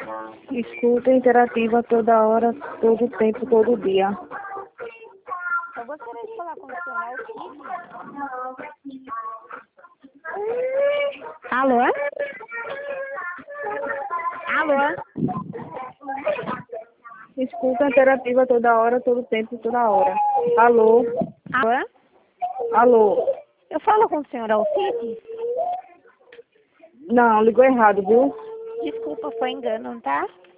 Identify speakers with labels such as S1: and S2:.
S1: Escuta interativa toda hora, todo tempo, todo dia.
S2: Eu gostaria de falar com o senhor Alcide. Alô? Alô?
S1: Escuta interativa toda hora, todo tempo, toda hora. Alô?
S2: Alô?
S1: Alô?
S2: Eu falo com o senhor Alcide?
S1: Não, ligou errado, viu?
S2: Desculpa, foi engano, tá?